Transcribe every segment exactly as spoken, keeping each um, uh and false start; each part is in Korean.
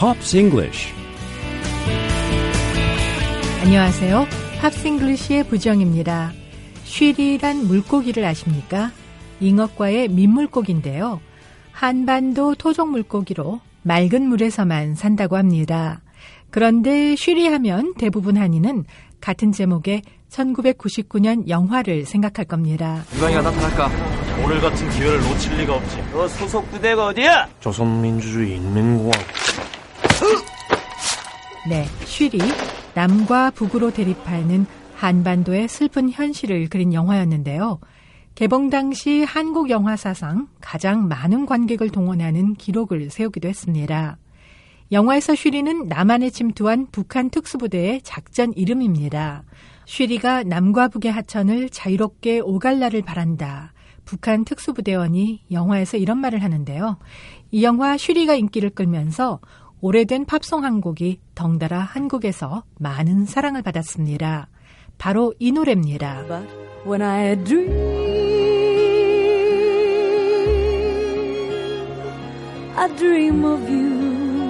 Pops English. 안녕하세요. 팝스 잉글리시의 부정입니다. 쉬리란 물고기를 아십니까? 잉어과의 민물고기인데요. 한반도 토종 물고기로 맑은 물에서만 산다고 합니다. 그런데 쉬리하면 대부분 한인은 같은 제목의 천구백구십구 년 영화를 생각할 겁니다. 이방이가 나타날까? 오늘 같은 기회를 놓칠 리가 없지. 너 소속 부대가 어디야? 조선민주주의 인민공화국. 네, 쉬리, 남과 북으로 대립하는 한반도의 슬픈 현실을 그린 영화였는데요. 개봉 당시 한국 영화 사상 가장 많은 관객을 동원하는 기록을 세우기도 했습니다. 영화에서 쉬리는 남한에 침투한 북한 특수부대의 작전 이름입니다. 쉬리가 남과 북의 하천을 자유롭게 오갈라를 바란다. 북한 특수부대원이 영화에서 이런 말을 하는데요. 이 영화 쉬리가 인기를 끌면서 오래된 팝송 한 곡이 덩달아 한국에서 많은 사랑을 받았습니다. 바로 이 노래입니다. But when I dream, I dream of you.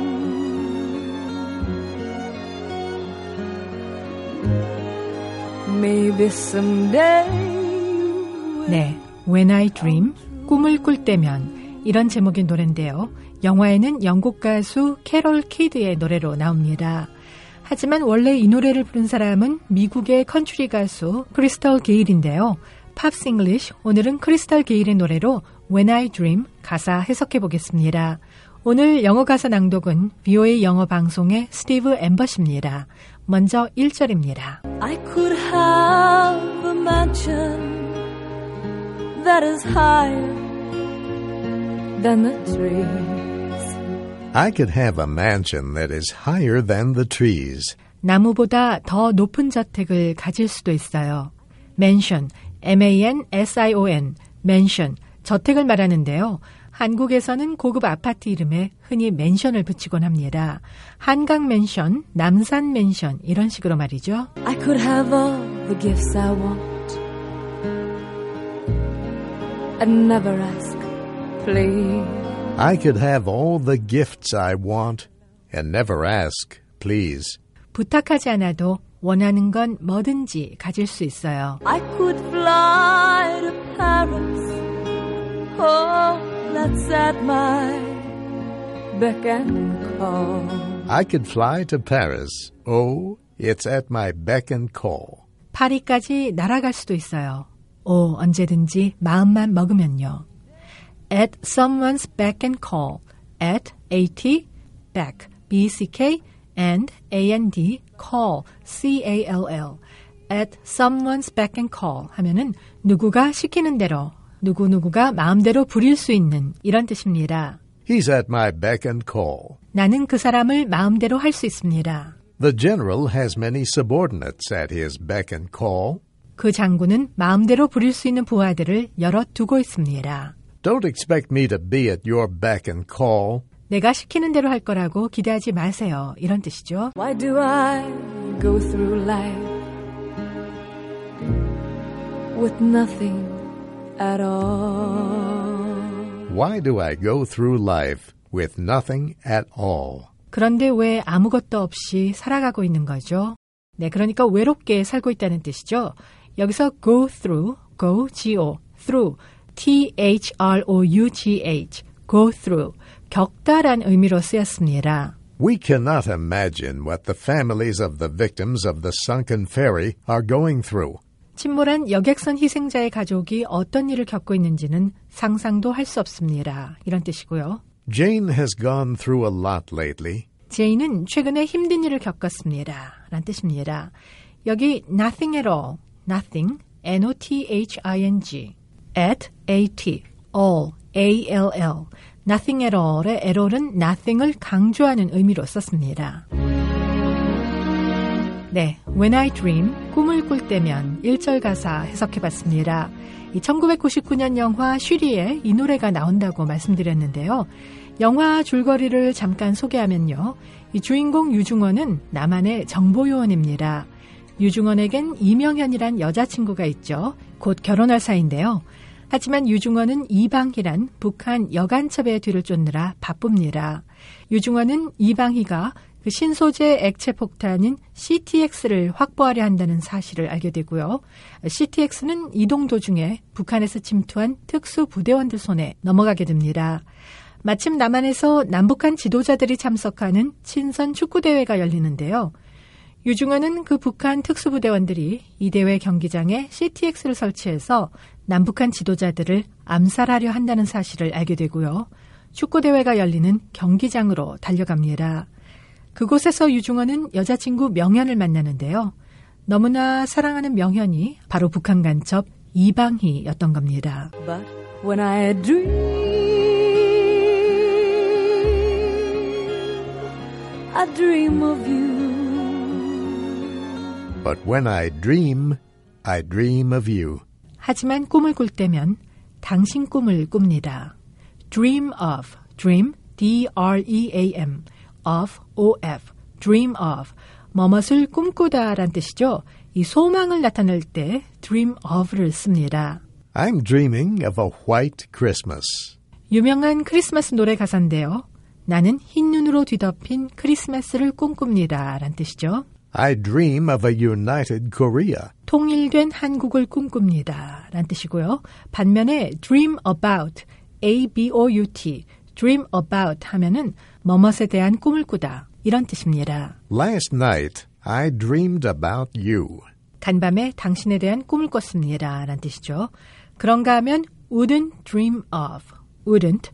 Maybe someday. 네, When I Dream, 꿈을 꿀 때면 이런 제목의 노래인데요. 영화에는 영국 가수 캐롤 키드의 노래로 나옵니다. 하지만 원래 이 노래를 부른 사람은 미국의 컨트리 가수 크리스털 게일인데요. 팝스 잉글리쉬, 오늘은 크리스털 게일의 노래로 When I Dream 가사 해석해 보겠습니다. 오늘 영어 가사 낭독은 비오에이 영어 방송의 스티브 엠버십니다. 먼저 일 절입니다. I could have a mansion that is higher than the trees. I could have a mansion that is higher than the trees. 나무보다 더 높은 저택을 가질 수도 있어요. mansion, M-A-N-S-I-O-N, mansion, 저택을 말하는데요. 한국에서는 고급 아파트 이름에 흔히 맨션을 붙이곤 합니다. 한강 맨션, 남산 맨션 이런 식으로 말이죠. I could have all the gifts I want and never ask, please. I could have all the gifts I want and never ask, please. 부탁하지 않아도 원하는 건 뭐든지 가질 수 있어요. I could fly to Paris. Oh, that's at my beck and call. I could fly to Paris. Oh, it's at my beck and call. 파리까지 날아갈 수도 있어요. 오, 언제든지 마음만 먹으면요. At someone's beck and call. At, A-T, beck, B-E-C-K, and A-N-D, call, C-A-L-L. At someone's beck and call 하면은 누구가 시키는 대로, 누구누구가 마음대로 부릴 수 있는 이런 뜻입니다. He's at my beck and call. 나는 그 사람을 마음대로 할 수 있습니다. The general has many subordinates at his beck and call. 그 장군은 마음대로 부릴 수 있는 부하들을 여럿 두고 있습니다. Don't expect me to be at your beck and call. 내가 시키는 대로 할 거라고 기대하지 마세요. 이런 뜻이죠. Why do I go through life with nothing at all? Why do I go through life with nothing at all? 그런데 왜 아무것도 없이 살아가고 있는 거죠? 네, 그러니까 외롭게 살고 있다는 뜻이죠. 여기서 go through, go, G-O, through, T-H-R-O-U-G-H, go through, 겪다란 의미로 쓰였습니다. We cannot imagine what the families of the victims of the sunken ferry are going through. 침몰한 여객선 희생자의 가족이 어떤 일을 겪고 있는지는 상상도 할 수 없습니다. 이런 뜻이고요. Jane has gone through a lot lately. 제인은 최근에 힘든 일을 겪었습니다. 라는 뜻입니다. 여기 nothing at all, nothing, N-O-T-H-I-N-G, at, A-T, all, A-L-L, nothing at all의 all은 nothing을 강조하는 의미로 썼습니다. 네, When I Dream, 꿈을 꿀 때면 일 절 가사 해석해봤습니다. 이 천구백구십구 년 영화 쉬리에 이 노래가 나온다고 말씀드렸는데요. 영화 줄거리를 잠깐 소개하면요. 이 주인공 유중원은 남한의 정보요원입니다. 유중원에겐 이명현이란 여자친구가 있죠. 곧 결혼할 사이인데요. 하지만 유중원은 이방희란 북한 여간첩의 뒤를 쫓느라 바쁩니다. 유중원은 이방희가 그 신소재 액체 폭탄인 씨티엑스를 확보하려 한다는 사실을 알게 되고요. 씨티엑스는 이동 도중에 북한에서 침투한 특수부대원들 손에 넘어가게 됩니다. 마침 남한에서 남북한 지도자들이 참석하는 친선 축구대회가 열리는데요. 유중원은 그 북한 특수부대원들이 이 대회 경기장에 씨티엑스를 설치해서 남북한 지도자들을 암살하려 한다는 사실을 알게 되고요. 축구대회가 열리는 경기장으로 달려갑니다. 그곳에서 유중원은 여자친구 명현을 만나는데요. 너무나 사랑하는 명현이 바로 북한 간첩 이방희였던 겁니다. But when I dream, I dream of you. But when I dream, I dream of you. 하지만 꿈을 꿀 때면 당신 꿈을 꿉니다. Dream of, dream, D-R-E-A-M, of, O-F, dream of, 뭐뭇을 꿈꾸다 란 뜻이죠. 이 소망을 나타낼 때 dream of를 씁니다. I'm dreaming of a white Christmas. 유명한 크리스마스 노래 가사인데요. 나는 흰 눈으로 뒤덮인 크리스마스를 꿈꿉니다 란 뜻이죠. I dream of a united Korea. 통일된 한국을 꿈꿉니다 란 뜻이고요. 반면에 dream about, A-B-O-U-T, dream about 하면은 뭐뭇에 대한 꿈을 꾸다 이런 뜻입니다. Last night, I dreamed about you. 간밤에 당신에 대한 꿈을 꿨습니다 란 뜻이죠. 그런가 하면 wouldn't dream of, wouldn't,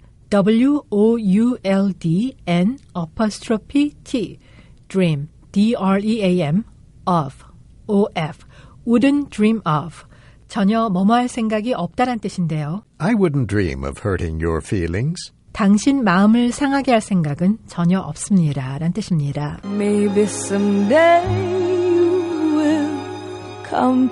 W-O-U-L-D-N apostrophe T, dream, D-R-E-A-M, of, O-F, wouldn't dream of, 전혀 뭐뭐할 생각이 없다란 뜻인데요. I wouldn't dream of hurting your feelings. 당신 마음을 상하게 할 생각은 전혀 없습니다 란 뜻입니다. Maybe someday you will come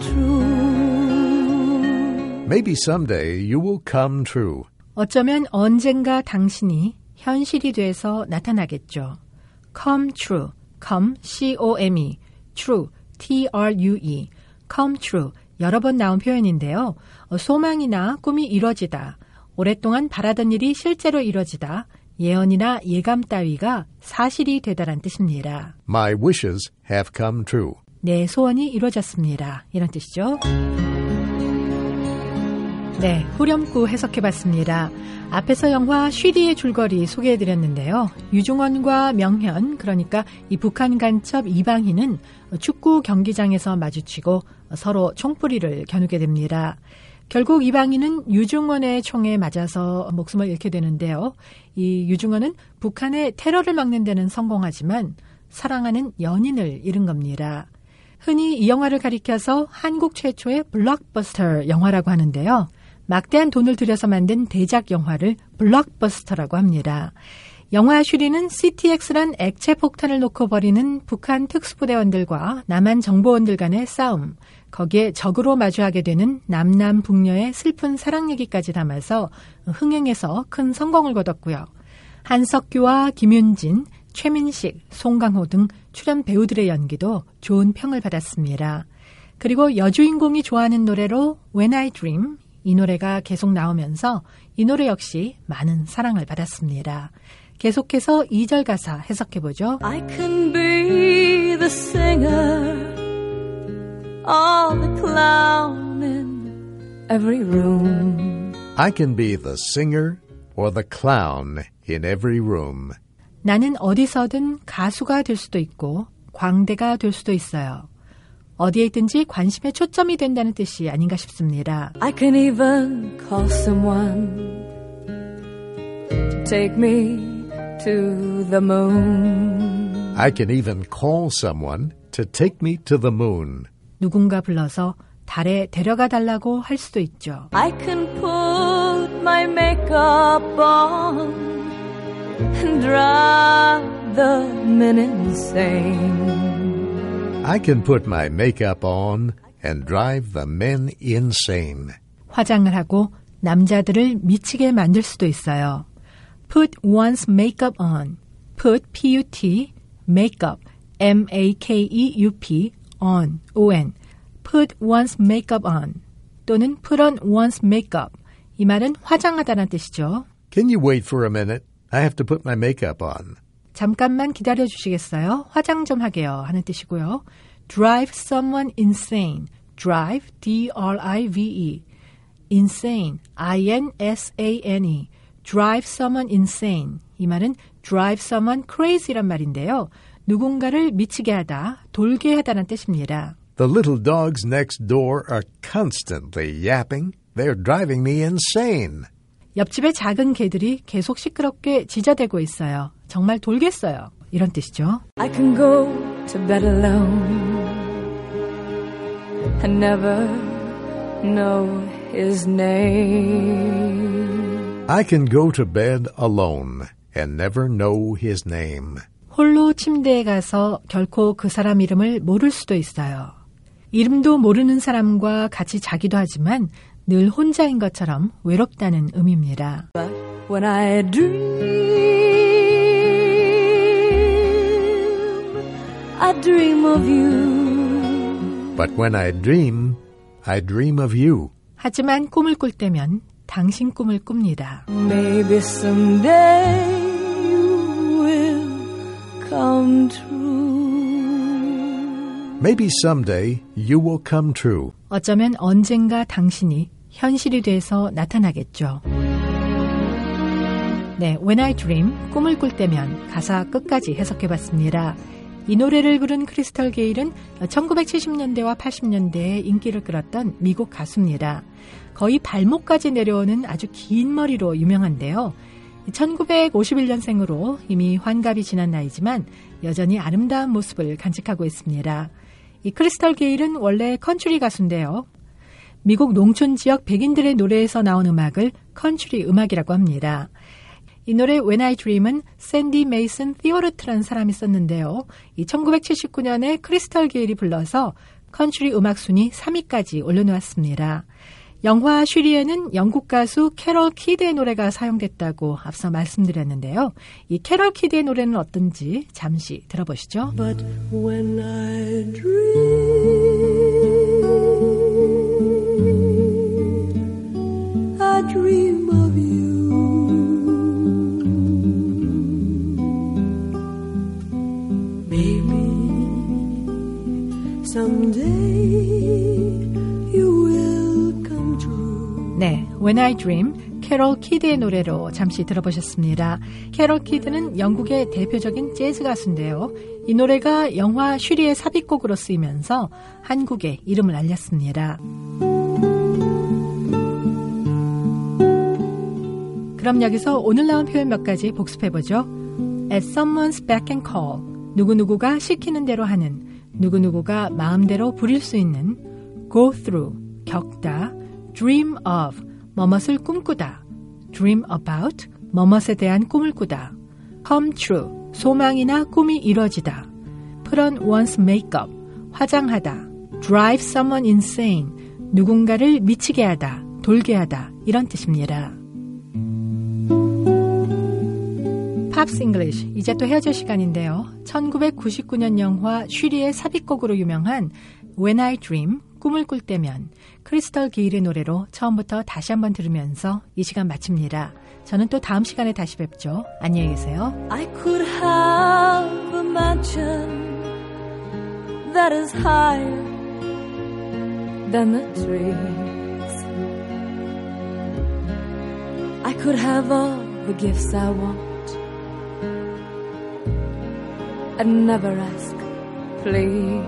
true. Maybe someday you will come true. 어쩌면 언젠가 당신이 현실이 돼서 나타나겠죠. Come true, come, C-O-M-E, true, T-R-U-E, come true, 여러 번 나온 표현인데요. 소망이나 꿈이 이뤄지다, 오랫동안 바라던 일이 실제로 이뤄지다, 예언이나 예감 따위가 사실이 되다란 뜻입니다. My wishes have come true. 내 소원이 이루어졌습니다. 이런 뜻이죠. 네, 후렴구 해석해봤습니다. 앞에서 영화 쉬리의 줄거리 소개해드렸는데요. 유중원과 명현, 그러니까 이 북한 간첩 이방희는 축구 경기장에서 마주치고 서로 총뿌리를 겨누게 됩니다. 결국 이방희는 유중원의 총에 맞아서 목숨을 잃게 되는데요. 이 유중원은 북한의 테러를 막는 데는 성공하지만 사랑하는 연인을 잃은 겁니다. 흔히 이 영화를 가리켜서 한국 최초의 블록버스터 영화라고 하는데요. 막대한 돈을 들여서 만든 대작 영화를 블록버스터라고 합니다. 영화 쉬리는 씨티엑스란 액체 폭탄을 놓고 벌이는 북한 특수부대원들과 남한 정보원들 간의 싸움, 거기에 적으로 마주하게 되는 남남북녀의 슬픈 사랑 얘기까지 담아서 흥행에서 큰 성공을 거뒀고요. 한석규와 김윤진, 최민식, 송강호 등 출연 배우들의 연기도 좋은 평을 받았습니다. 그리고 여주인공이 좋아하는 노래로 When I Dream, 이 노래가 계속 나오면서 이 노래 역시 많은 사랑을 받았습니다. 계속해서 이 절 가사 해석해보죠. I can be the singer or the clown in every room. I can be the singer or the clown in every room. 나는 어디서든 가수가 될 수도 있고 광대가 될 수도 있어요. 어디에 있든지 관심의 초점이 된다는 뜻이 아닌가 싶습니다. I can even call someone to take me to the moon. I can even call someone to take me to the moon. 누군가 불러서 달에 데려가 달라고 할 수도 있죠. I can put my makeup on and drive the men insane. I can put my makeup on and drive the men insane. 화장을 하고 남자들을 미치게 만들 수도 있어요. Put one's makeup on. Put, P-U-T, makeup, M-A-K-E-U-P, on, O-N. Put one's makeup on. 또는 put on one's makeup. 이 말은 화장하다는 뜻이죠. Can you wait for a minute? I have to put my makeup on. 잠깐만 기다려 주시겠어요? 화장 좀 하게요 하는 뜻이고요. Drive someone insane. Drive, D R I V E. Insane, I N S A N E. Drive someone insane. 이 말은 drive someone crazy란 말인데요. 누군가를 미치게 하다, 돌게 하다는 뜻입니다. The little dogs next door are constantly yapping. They're driving me insane. 옆집의 작은 개들이 계속 시끄럽게 짖어대고 있어요. 정말 돌겠어요. 이런 뜻이죠. I can go to bed alone and never know his name. I can go to bed alone and never know his name. 홀로 침대에 가서 결코 그 사람 이름을 모를 수도 있어요. 이름도 모르는 사람과 같이 자기도 하지만 늘 혼자인 것처럼 외롭다는 의미입니다. But when I dream, I dream of you. But when I dream, I dream of you. 하지만 꿈을 꿀 때면 당신 꿈을 꿉니다. Maybe someday you will come true. Maybe someday you will come true. 어쩌면 언젠가 당신이 현실이 돼서 나타나겠죠. 네, When I Dream, 꿈을 꿀 때면 가사 끝까지 해석해봤습니다. 이 노래를 부른 크리스털 게일은 천구백칠십 년대와 팔십 년대에 인기를 끌었던 미국 가수입니다. 거의 발목까지 내려오는 아주 긴 머리로 유명한데요. 천구백오십일 년생으로 이미 환갑이 지난 나이지만 여전히 아름다운 모습을 간직하고 있습니다. 이 크리스털 게일은 원래 컨트리 가수인데요. 미국 농촌 지역 백인들의 노래에서 나온 음악을 컨트리 음악이라고 합니다. 이 노래 When I Dream은 샌디 메이슨 티오르트라는 사람이 썼는데요. 이 천구백칠십구 년에 크리스털 게일이 불러서 컨트리 음악 순위 삼 위까지 올려놓았습니다. 영화 슈리에는 영국 가수 캐럴 키드의 노래가 사용됐다고 앞서 말씀드렸는데요. 이 캐럴 키드의 노래는 어떤지 잠시 들어보시죠. But when I dream, I dream of you. Maybe someday you will come true. 네, When I Dream, 캐럴 키드의 노래로 잠시 들어보셨습니다. 캐럴 키드는 영국의 대표적인 재즈 가수인데요. 이 노래가 영화 슈리의 삽입곡으로 쓰이면서 한국에 이름을 알렸습니다. 그럼 여기서 오늘 나온 표현 몇 가지 복습해보죠. At someone's beck and call, 누구누구가 시키는 대로 하는, 누구누구가 마음대로 부릴 수 있는, go through, 겪다, dream of, 뭐뭇을 꿈꾸다, dream about, 뭐뭇에 대한 꿈을 꾸다, come true, 소망이나 꿈이 이루어지다, put on one's makeup, 화장하다, drive someone insane, 누군가를 미치게 하다, 돌게 하다, 이런 뜻입니다. 팝스 잉글리쉬, 이제 또 헤어질 시간인데요. 천구백구십구 년 영화 슈리의 삽입곡으로 유명한 When I Dream, 꿈을 꿀 때면, 크리스털 게일의 노래로 처음부터 다시 한번 들으면서 이 시간 마칩니다. 저는 또 다음 시간에 다시 뵙죠. 안녕히 계세요. I could have a mansion that is higher than the trees. I could have all the gifts I want and never ask, please.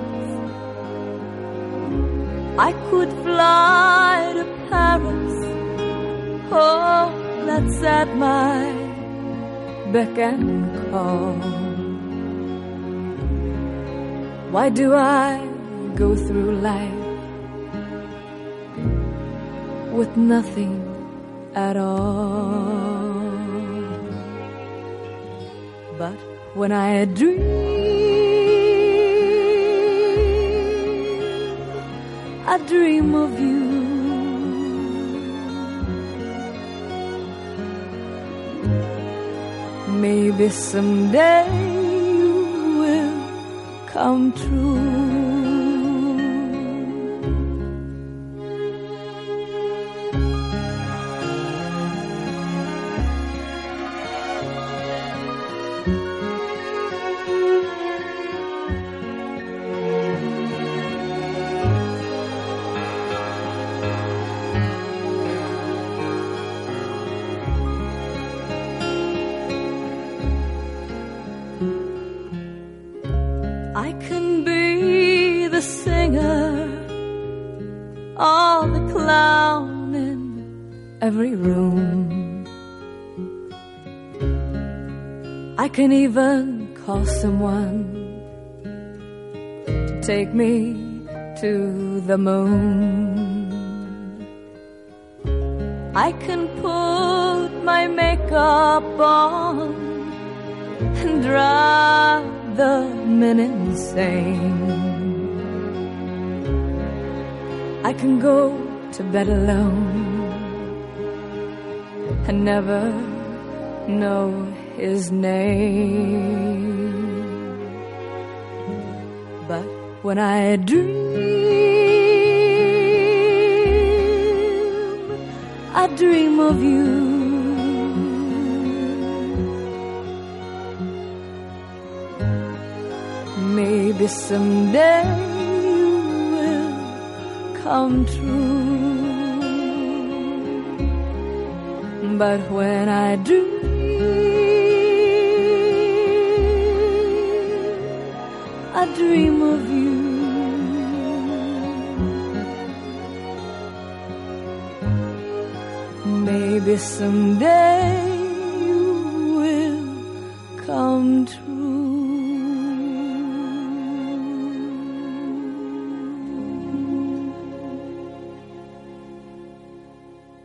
I could fly to Paris, oh, that's at my beck and call. Why do I go through life with nothing at all? But when I dream, I dream of you. Maybe someday you will come true. every room. I can even call someone to take me to the moon. I can put my makeup on and drive the men insane. I can go to bed alone and never know his name. But when I dream, I dream of you. Maybe someday you will come true. But when I dream, I dream of you. Maybe someday you will come true.